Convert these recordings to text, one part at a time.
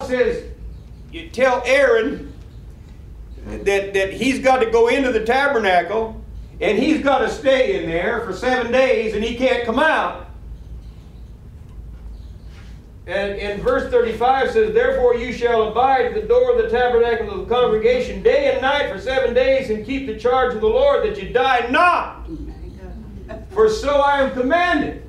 says, you tell Aaron that he's got to go into the tabernacle and he's got to stay in there for 7 days and he can't come out. And verse 35 says, therefore you shall abide at the door of the tabernacle of the congregation day and night for 7 days and keep the charge of the Lord that you die not. For so I am commanded.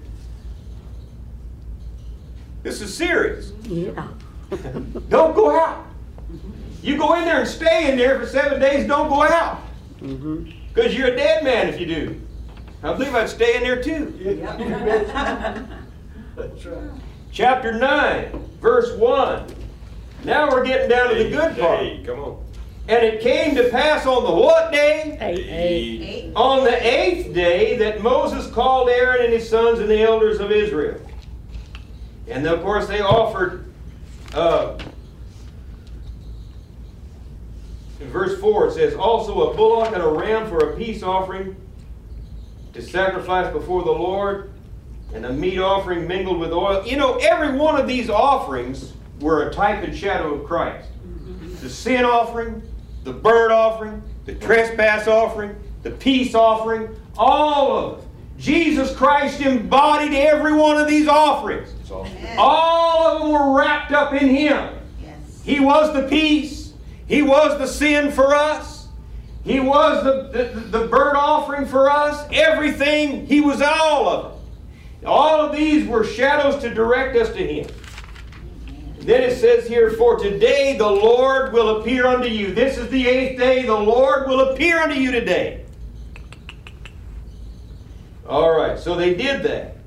This is serious. Yeah. Don't go out. You go in there and stay in there for 7 days, don't go out. Because you're a dead man if you do. I believe I'd stay in there too. That's right. Chapter 9, verse 1. Now we're getting down to the good part. Hey, come on. And it came to pass on the what day? Eight. On the 8th day that Moses called Aaron and his sons and the elders of Israel. And of course they offered, in verse 4 it says, also a bullock and a ram for a peace offering to sacrifice before the Lord, and a meat offering mingled with oil. You know, every one of these offerings were a type and shadow of Christ. The sin offering, the burnt offering, the trespass offering, the peace offering, all of them. Jesus Christ embodied every one of these offerings. All of them were wrapped up in Him. Yes. He was the peace. He was the sin for us. He was the burnt offering for us. Everything, He was all of it. All of these were shadows to direct us to Him. Then it says here, for today the Lord will appear unto you. This is the 8th day. The Lord will appear unto you today. All right, so they did that.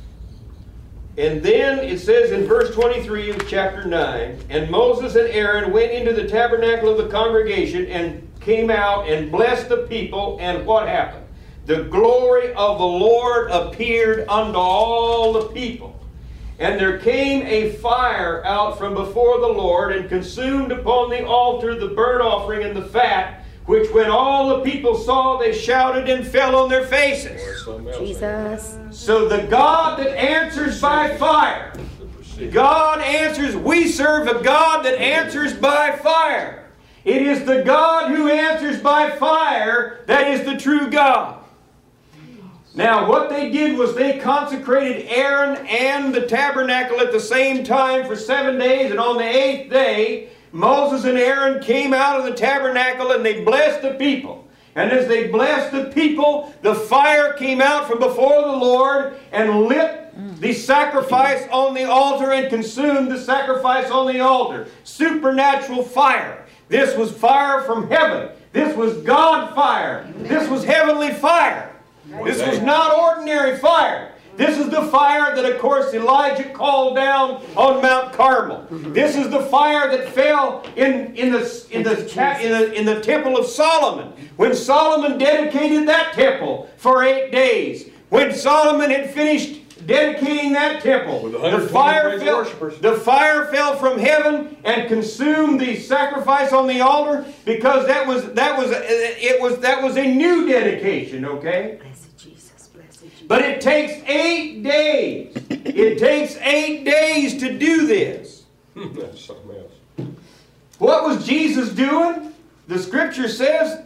And then it says in verse 23 of chapter 9, and Moses and Aaron went into the tabernacle of the congregation and came out and blessed the people. And what happened? The glory of the Lord appeared unto all the people. And there came a fire out from before the Lord and consumed upon the altar the burnt offering and the fat, which when all the people saw, they shouted and fell on their faces. Jesus. So the God that answers by fire, God answers, we serve a God that answers by fire. It is the God who answers by fire that is the true God. Now, what they did was they consecrated Aaron and the tabernacle at the same time for 7 days, and on the 8th day, Moses and Aaron came out of the tabernacle and they blessed the people. And as they blessed the people, the fire came out from before the Lord and lit the sacrifice on the altar and consumed the sacrifice on the altar. Supernatural fire. This was fire from heaven. This was God fire. This was heavenly fire. This was not ordinary fire. This is the fire that, of course, Elijah called down on Mount Carmel. This is the fire that fell in the temple of Solomon, when Solomon dedicated that temple for 8 days. When Solomon had finished dedicating that temple, the fire fell from heaven and consumed the sacrifice on the altar, because that was a new dedication. Okay. But it takes 8 days. It takes 8 days to do this. That's something else. What was Jesus doing? The Scripture says,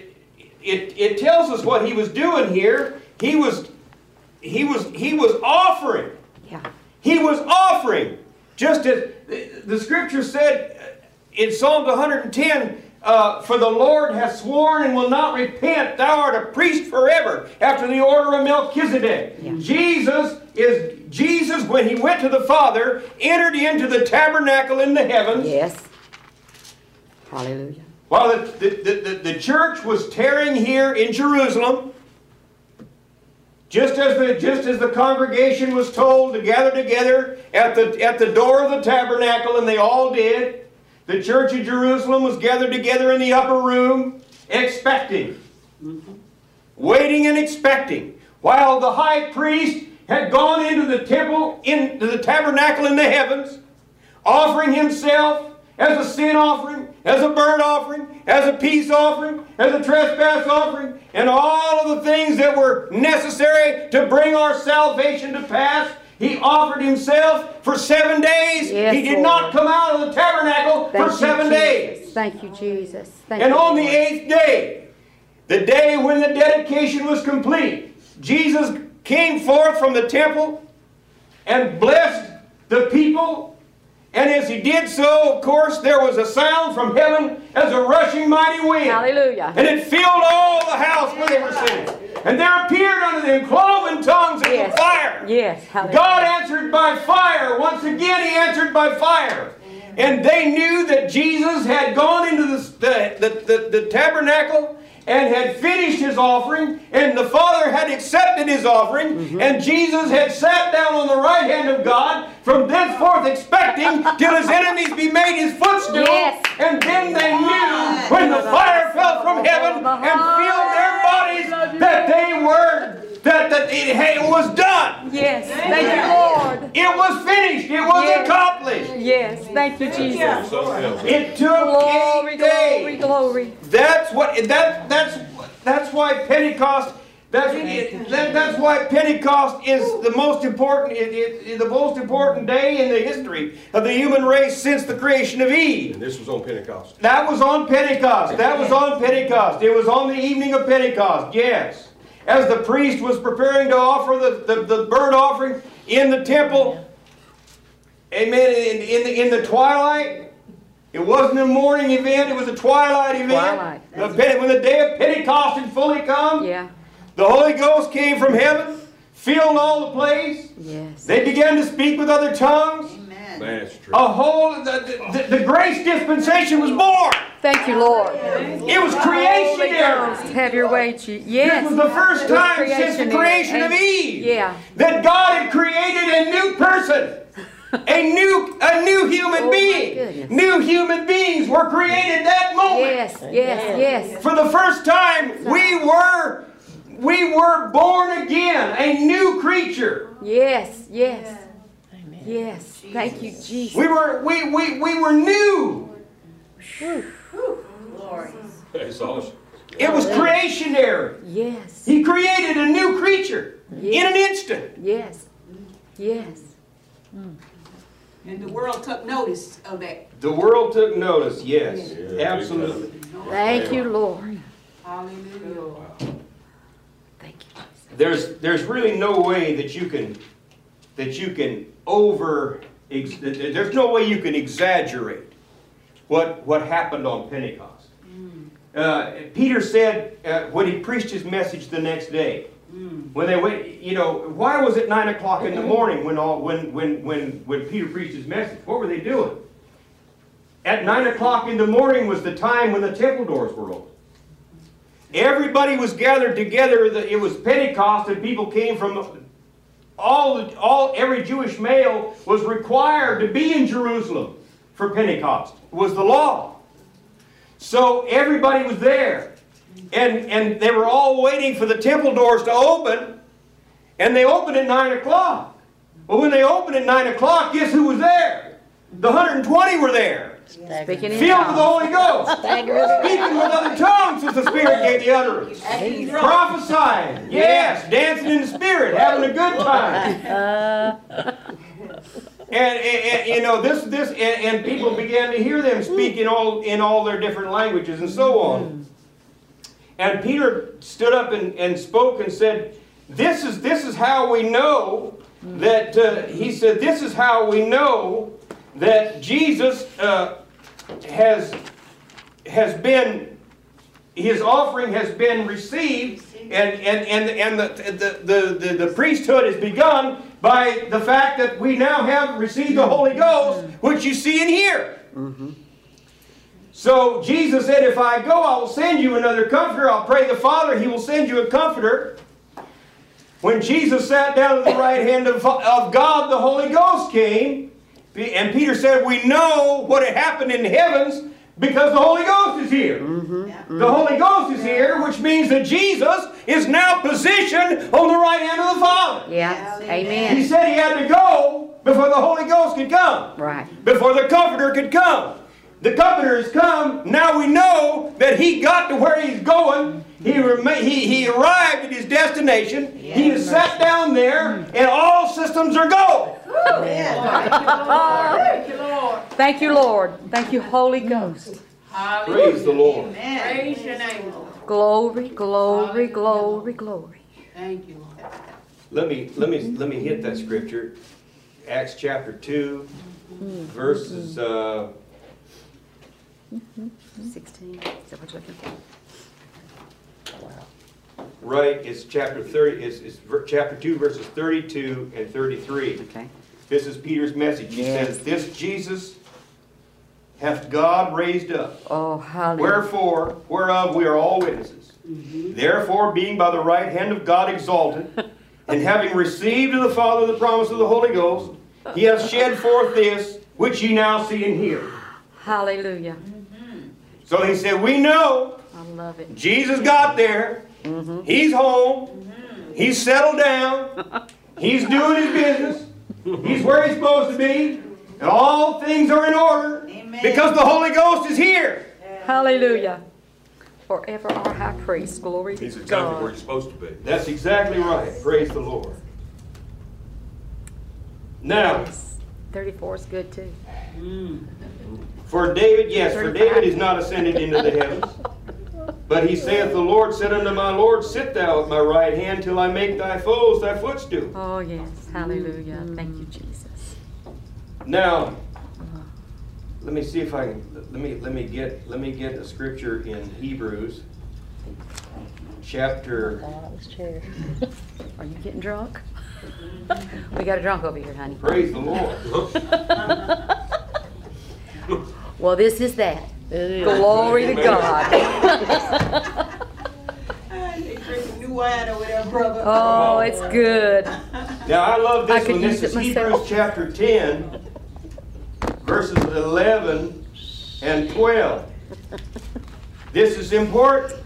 it tells us what He was doing here. He was offering. Yeah. He was offering. Just as the Scripture said in Psalm 110, for the Lord hath sworn and will not repent. Thou art a priest forever, after the order of Melchizedek. Yeah. Jesus, when He went to the Father, entered into the tabernacle in the heavens. Yes. Hallelujah. While the church was tarrying here in Jerusalem, just as the congregation was told to gather together at the door of the tabernacle, and they all did. The church of Jerusalem was gathered together in the upper room, expecting. Waiting and expecting. While the high priest had gone into the temple, into the tabernacle in the heavens, offering himself as a sin offering, as a burnt offering, as a peace offering, as a trespass offering, and all of the things that were necessary to bring our salvation to pass. He offered Himself for 7 days. Yes, He did Lord. not come out of the tabernacle for you, 7 days. Jesus. Thank you, Jesus. Thank And you, on the Lord. 8th day, the day when the dedication was complete, Jesus came forth from the temple and blessed the people. And as he did so, of course, there was a sound from heaven as a rushing mighty wind. Hallelujah. And it filled all the house where they were sitting. And there appeared unto them cloven tongues as Yes. of fire. Yes. Hallelujah. God answered by fire. Once again, He answered by fire. And they knew that Jesus had gone into the tabernacle and had finished His offering, and the Father had accepted His offering, and Jesus had sat down on the right hand of God, from thenceforth expecting till His enemies be made His footstool. Yes. And then they knew when the fire fell from heaven and filled their bodies that they were, that it was done. Yes. Thank you, Lord. It was finished. It was Yes. accomplished. Yes. Thank you, Jesus. Something else. It took Glory, 8 glory, days. glory. That's why Pentecost. That's why Pentecost is the most important. The most important day in the history of the human race since the creation of Eve. And this was on Pentecost. That was on Pentecost. That was on Pentecost. It was on the evening of Pentecost. Yes. As the priest was preparing to offer the burnt offering in the temple, amen, in the twilight. It wasn't a morning event, it was a twilight event. Twilight. When the day of Pentecost had fully come, Yeah. the Holy Ghost came from heaven, filled all the place. Yes. They began to speak with other tongues. That's true. The grace dispensation was born. Thank you, Lord. It was Holy creationary. Ghost, have your way, yes. This was the first It was time since the creation of Eve Yeah. that God had created a new person, a new human Oh, my being. goodness. New human beings were created that moment. Yes, yes, yes. For the first time, we were born again, a new creature. Yes, yes. Yes. Thank you, Jesus. We were new. It's awesome. It was creationary. Yes. He created a new creature in Yes. an instant. Yes. Yes. And the world took notice of that. The world took notice, yes. Yeah, Absolutely. Thank you, Lord. Hallelujah. Thank you, Jesus. There's really no way that you can there's no way you can exaggerate what happened on Pentecost. Peter said when he preached his message the next day, when they went, why was it 9 o'clock in the morning when Peter preached his message? What were they doing? At 9 o'clock in the morning was the time when the temple doors were open. Everybody was gathered together. It was Pentecost, and people came from every Jewish male was required to be in Jerusalem for Pentecost. It was the law. So everybody was there. And they were all waiting for the temple doors to open. And they opened at 9 o'clock. Well, when they opened at 9 o'clock, guess who was there? The 120 were there. Speaking in Filled with the tongues. Holy Ghost. Speaking with other tongues as the Spirit gave the utterance. Prophesying. Yes. Dancing in the Spirit. Having a good time. And people began to hear them speak in all their different languages and so on. And Peter stood up and spoke and said, this is how we know that, he said, this is how we know that Jesus has been, his offering has been received, and the priesthood has begun by the fact that we now have received the Holy Ghost, which you see and hear. So Jesus said, if I go, I will send you another comforter. I'll pray the Father, He will send you a comforter. When Jesus sat down at the right hand of God, the Holy Ghost came. And Peter said, we know what had happened in the heavens because the Holy Ghost is here. The Holy Ghost is here, which means that Jesus is now positioned on the right hand of the Father. Yeah. He Amen. said He had to go before the Holy Ghost could come. Right. Before the Comforter could come. The Comforter has come. Now we know that He got to where He's going. He arrived at His destination. He has sat down there, and all systems are go. Thank you, Lord. Thank you, Lord. Thank you, Holy Ghost. Praise the Lord. Praise your name, Lord. Glory, glory, glory, glory. Thank you, Lord. Let me hit that scripture. Acts chapter 2, verses 16. Is that what you're looking for? right. It's chapter 30. It's chapter 2, verses 32 and 33. Okay. This is Peter's message. He Yes. says, "This Jesus hath God raised up, Oh, hallelujah. wherefore, whereof we are all witnesses. Therefore, being by the right hand of God exalted, and having received of the Father the promise of the Holy Ghost, he hath shed forth this, which ye now see and hear." Hallelujah. So he said, we know I love it. Jesus got there. He's home. He's settled down. He's doing his business. He's where he's supposed to be. And all things are in order. Amen. Because the Holy Ghost is here. Hallelujah. Forever our high priest. Glory He's to exactly where God. you're supposed to be. That's exactly right. Praise the Lord. Now, 34 is good too. for David, yes, for David is not ascended into the heavens. But he saith, the Lord said unto my Lord, sit thou at my right hand till I make thy foes thy footstool. Oh, yes. Hallelujah. Thank you, Jesus. Now, let me see if I can. Let me get a scripture in Hebrews, chapter. Are you getting drunk? We got a drunk over here, honey. Praise the Lord. Well, this is that. Glory to God. They drinking new wine over there, brother. Oh, it's good. Now I love I this could one. This use is it myself. Hebrews chapter 10, verses 11 and 12. This is important.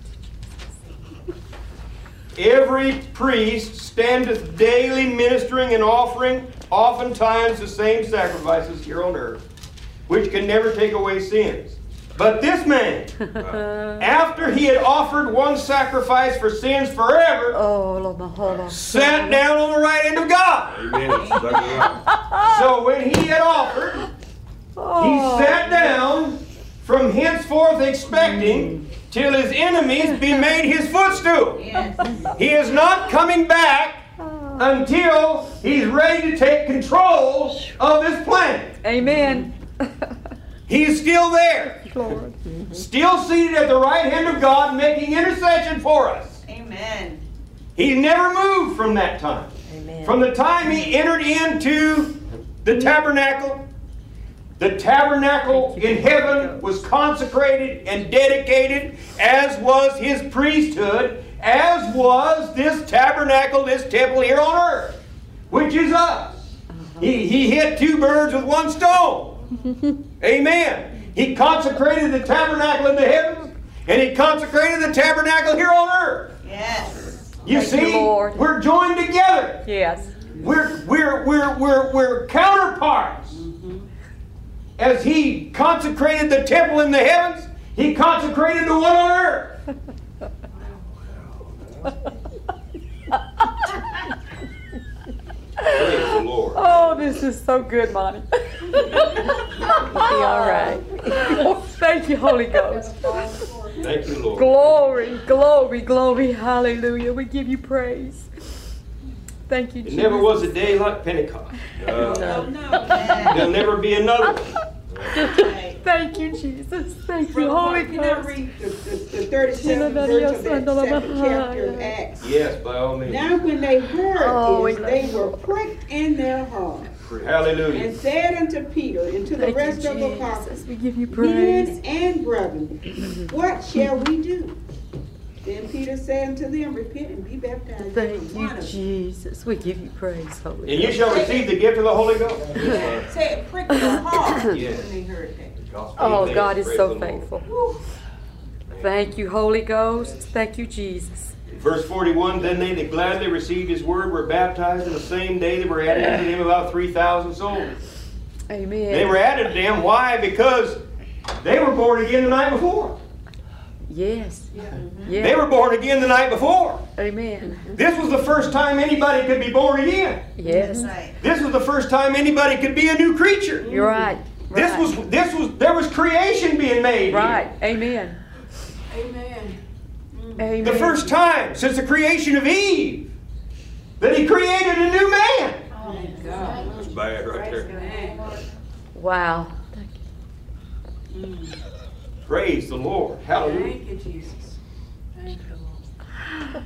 Every priest standeth daily ministering and offering oftentimes the same sacrifices here on earth, which can never take away sins. But this man, after he had offered one sacrifice for sins forever, Oh, Lord, my whole sat down on the right hand of God. Amen. That's exactly right. So when he had offered, he sat down, from henceforth expecting till his enemies be made his footstool. Yes. He is not coming back until he's ready to take control of this planet. Amen. He's still there, Lord. still seated at the right hand of God, making intercession for us. Amen. He never moved from that time. Amen. From the time he entered into the tabernacle in heaven was consecrated and dedicated, as was his priesthood, as was this tabernacle, this temple here on earth, which is us. He hit two birds with one stone. Amen. He consecrated the tabernacle in the heavens, and he consecrated the tabernacle here on earth. Yes. You Thank you, see, Lord. we're joined together. Yes. We're counterparts. As he consecrated the temple in the heavens, he consecrated the one on earth. Praise the Lord. Oh, this is so good, Monty. Be all right. Thank you, Holy Ghost. Thank you, Lord. Glory, glory, glory. Hallelujah. We give you praise. Thank you, It Jesus. never was a day like Pentecost. No. There'll never be another one. Thank you, Jesus. Thank you, Brother Holy Mark, you never Ghost. read the 37th verse of that second chapter of Acts. Yes, by all means. Now when they heard Oh, we this, love they you, were Lord. pricked in their heart, Hallelujah. and said unto Peter and to the Thank rest you, of the Jesus. apostles, We give you praise. Men and brethren, what shall we do? Then Peter said unto them, repent and be baptized. Thank every you, one of you." Jesus. We give you praise, Holy And you shall receive the gift of the Holy Ghost. Say it pricked their heart Yes. when they heard that. Oh, Amen. God is Praise so the Lord. faithful. Thank you, Holy Ghost. Thank you, Jesus. Verse 41, then they that gladly received his word were baptized, and the same day there were added unto them about 3,000 souls. Amen. They were added to them. Why? Because they were born again the night before. Yes. They Yeah. were born again the night before. Amen. This was the first time anybody could be born again. Yes. This was the first time anybody could be a new creature. You're right. There was creation being made here. Right. Amen. Amen. Amen. The first time since the creation of Eve that He created a new man. That's bad right there. Wow. Praise the Lord. Hallelujah. Thank you, Jesus. Thank you, Lord.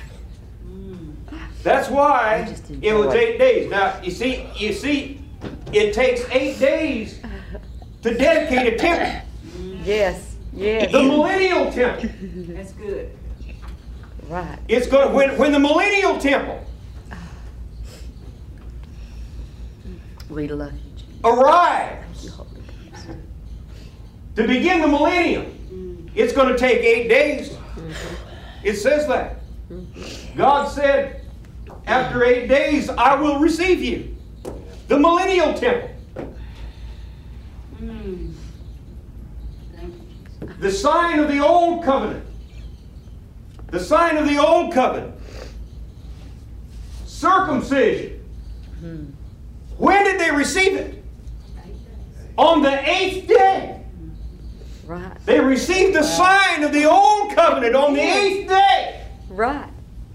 That's why just it was enjoy 8 days. Now, you see, it takes 8 days to dedicate a temple. Yes. Yes. The millennial temple. That's good. Right. It's going when the millennial temple We love you, Jesus. arrives to begin the millennium. It's going to take 8 days. It says that. God said, after 8 days, I will receive you. The millennial temple. The sign of the old covenant. The sign of the old covenant. Circumcision. When did they receive it? On the 8th day. Right. They received the sign of the old covenant on the 8th day. Right.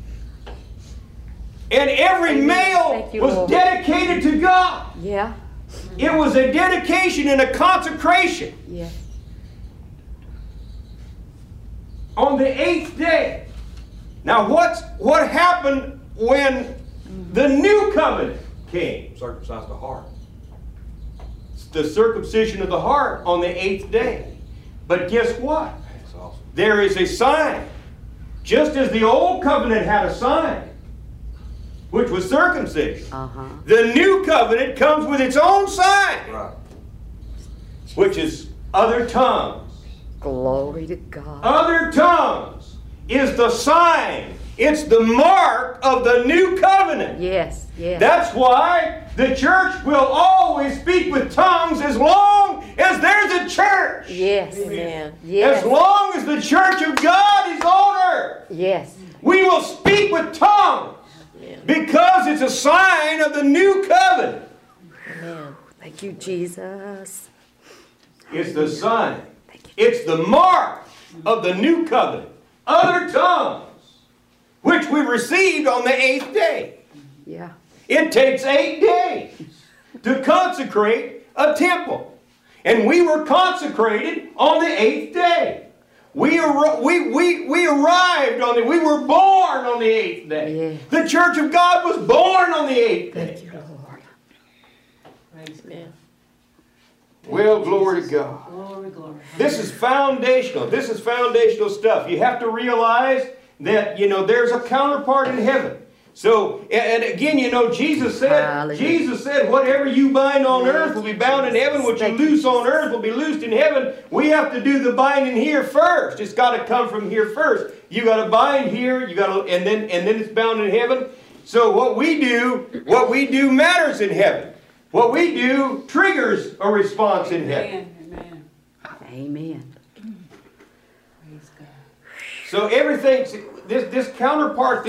And every Amen. male Thank you, was Lord. dedicated to God. Yeah. It was a dedication and a consecration Yes. on the 8th day. Now what happened when the new covenant came? Circumcise the heart. The circumcision of the heart on the 8th day. But guess what? That's awesome. There is a sign. Just as the old covenant had a sign, which was circumcision, Uh-huh. the new covenant comes with its own sign, Right. which is other tongues. Glory to God. Other tongues is the sign. It's the mark of the new covenant. Yes. Yes. That's why the church will always speak with tongues as long as there's a church. Yes. Amen. Yes. As long as the church of God is on earth, Yes. we will speak with tongues because it's a sign of the new covenant. Amen. Thank you, Jesus. It's the sign. It's the mark of the new covenant. Other tongues, which we received on the 8th day. Yeah. It takes 8 days to consecrate a temple. And we were consecrated on the 8th day. We arrived we were born on the 8th day. Yeah. The church of God was born on the 8th day. Thank you, Lord. Amen. Well, glory to God. Glory, glory. This is foundational. This is foundational stuff. You have to realize that, there's a counterpart in heaven. So, and again, Jesus said, whatever you bind on earth will be bound in heaven. What you loose on earth will be loosed in heaven. We have to do the binding here first. It's got to come from here first. You got to bind here, and then it's bound in heaven. So what we do matters in heaven. What we do triggers a response in heaven. Amen. Amen. Praise God. So everything, this counterpart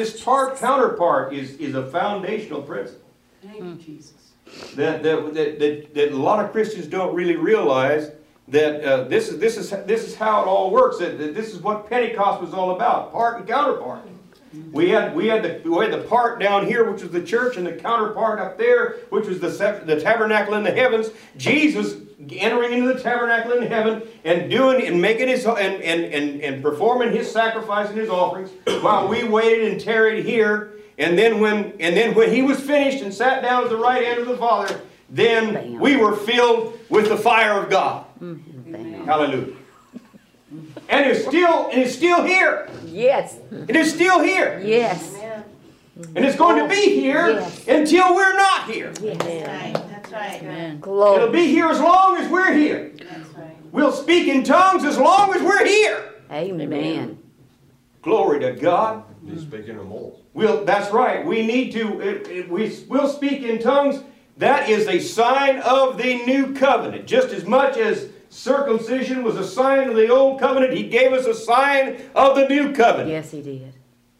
is a foundational principle Thank you, Jesus. that a lot of Christians don't really realize that this is how it all works. That this is what Pentecost was all about: part and counterpart. We had the part down here, which was the church, and the counterpart up there, which was the tabernacle in the heavens. Jesus entering into the tabernacle in heaven and doing and making his and performing his sacrifice and his offerings, while we waited and tarried here. And then when he was finished and sat down at the right hand of the Father, then we were filled with the fire of God. Amen. Hallelujah. And it's still here. Yes. It is still here. Yes. And it's going to be here Yes. until we're not here. Yes. That's right. Amen. It'll Glory. be here as long as we're here. That's right. We'll speak in tongues as long as we're here. Amen. Glory to God. Just speaking of more. That's right. We need to. We'll speak in tongues. That is a sign of the new covenant. Just as much as circumcision was a sign of the old covenant, He gave us a sign of the new covenant. Yes, He did.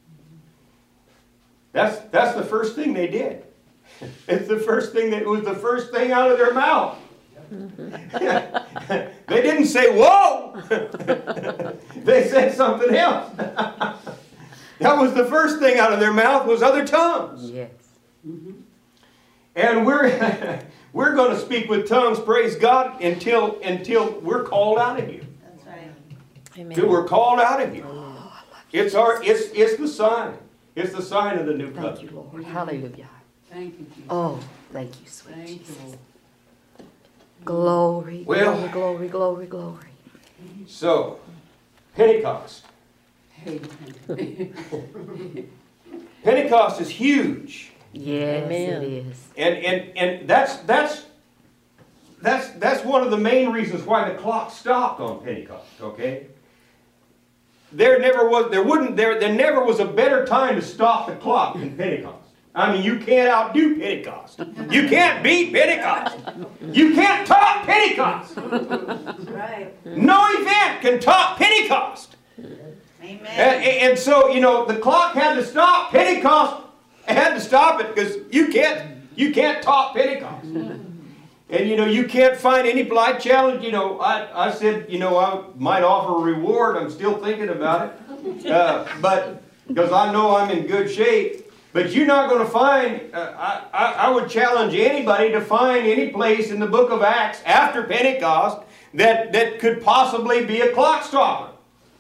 That's the first thing they did. It's the first thing that was the first thing out of their mouth. They didn't say, whoa! They said something else. That was the first thing out of their mouth, was other tongues. Yes. And we're going to speak with tongues, praise God, until we're called out of here. That's right. Till we're called out of here. It's the sign. It's the sign of the new Thank covenant. you, Lord. Hallelujah. Thank you, Jesus. Oh, thank you, sweet Thank you, Jesus. Lord. Glory, Well- glory, glory, glory, glory. So, Pentecost. Pentecost is huge. Yes, Amen. it is. And that's one of the main reasons why the clock stopped on Pentecost, okay? There never was a better time to stop the clock than Pentecost. I mean, you can't outdo Pentecost. You can't beat Pentecost. You can't top Pentecost. Right. No event can top Pentecost. Amen. And so, the clock had to stop. Pentecost had to stop it because you can't top Pentecost. And you can't find any blind challenge. I said, I might offer a reward. I'm still thinking about it. But because I know I'm in good shape. But you're not going to find, I would challenge anybody to find any place in the book of Acts after Pentecost that could possibly be a clock stopper.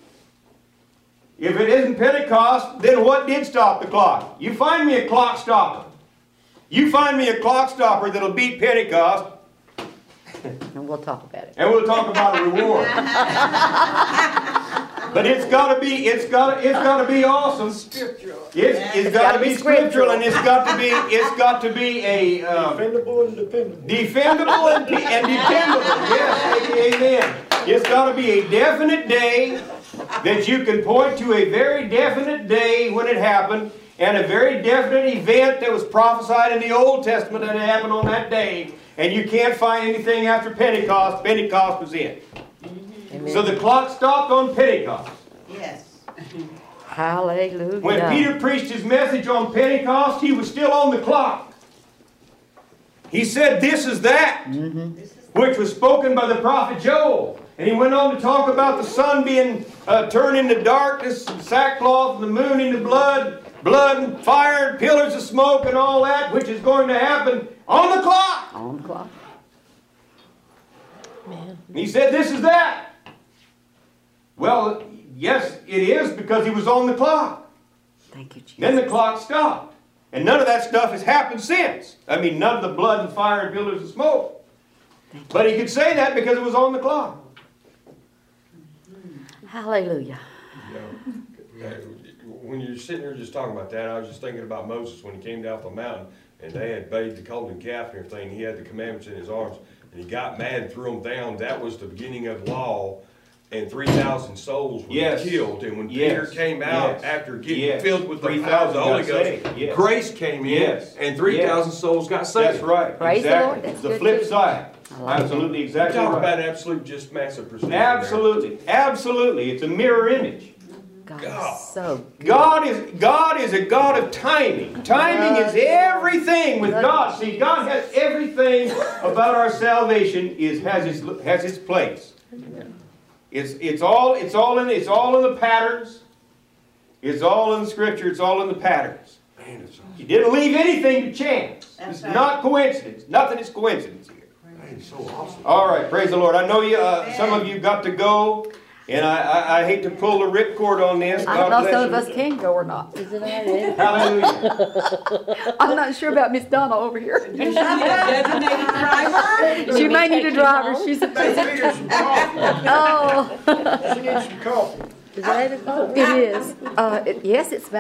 If it isn't Pentecost, then what did stop the clock? You find me a clock stopper. You find me a clock stopper that'll beat Pentecost, And we'll talk about it. and we'll talk about a reward. But it's got to be awesome. It's got to be scriptural, and it's got to be a Defendable and dependable. defendable and dependable. Yes, amen. It's got to be a definite day that you can point to, a very definite day when it happened, and a very definite event that was prophesied in the Old Testament that happened on that day. And you can't find anything after Pentecost. Pentecost was it. Amen. So the clock stopped on Pentecost. Yes. Hallelujah. When Peter preached his message on Pentecost, he was still on the clock. He said, "This is that," which was spoken by the prophet Joel. And he went on to talk about the sun being turned into darkness, and sackcloth, and the moon into blood and fire, and pillars of smoke, and all that, which is going to happen on the clock. On the clock. And he said, "This is that." Well, yes, it is, because he was on the clock. Thank you, Jesus. Then the clock stopped. And none of that stuff has happened since. I mean, none of the blood and fire and pillars of smoke. But he could say that because it was on the clock. Hallelujah. When you're sitting there just talking about that, I was just thinking about Moses when he came down from the mountain and they had bathed the golden calf and everything. He had the commandments in his arms and he got mad and threw them down. That was the beginning of law, and 3,000 souls were killed. And when Peter came out after getting filled with the power of the Holy Ghost, grace came in and 3,000 souls got saved. That's right. Praise the exactly. Lord. That's It's the good flip too. side. like Absolutely, it. exactly Talk right. about an absolute just massive precision. Absolutely, absolutely. It's a mirror image. God God. is so good. God is a God of timing. Timing is everything with God. See, God has everything about our salvation has its place. It's all in the patterns. It's all in the Scripture. It's all in the patterns. Man, it's He didn't leave anything to chance. That's It's right. not coincidence. Nothing is coincidence here. so awesome. All right, praise the Lord. I know you. Some of you got to go, and I hate to pull the ripcord on this. I don't God know if some of bless us can go or not. Is it all right? Hallelujah. I'm not sure about Miss Donna over here. Designated driver? She may need a driver. She's a Hey, Peter, some coffee. Oh, She needs some coffee. Is it 8 o'clock? it is. Yes, it's about